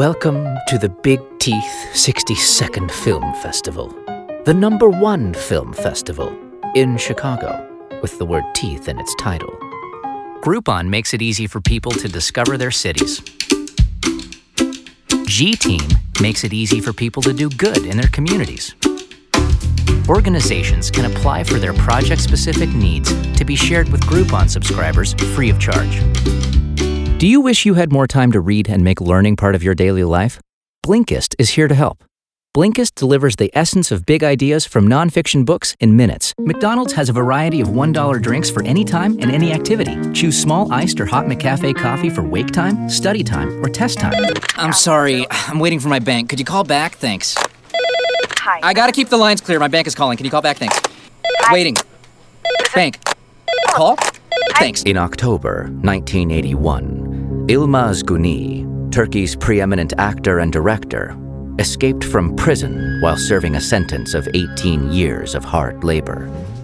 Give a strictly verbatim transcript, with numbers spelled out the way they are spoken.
Welcome to the Big Teeth sixty-second Film Festival, the number one film festival in Chicago, with the word teeth in its title. Groupon makes it easy for people to discover their cities. G-Team makes it easy for people to do good in their communities. Organizations can apply for their project-specific needs to be shared with Groupon subscribers free of charge. Do you wish you had more time to read and make learning part of your daily life? Blinkist is here to help. Blinkist delivers the essence of big ideas from nonfiction books in minutes. McDonald's has a variety of one dollar drinks for any time and any activity. Choose small iced or hot McCafe coffee for wake time, study time, or test time. I'm sorry, I'm waiting for my bank. Could you call back? Thanks. Hi. I gotta keep the lines clear. My bank is calling. Can you call back? Thanks. Hi. Waiting. Bank. Call? Thanks. In October nineteen eighty-one, Yılmaz Güney, Turkey's preeminent actor and director, escaped from prison while serving a sentence of eighteen years of hard labor.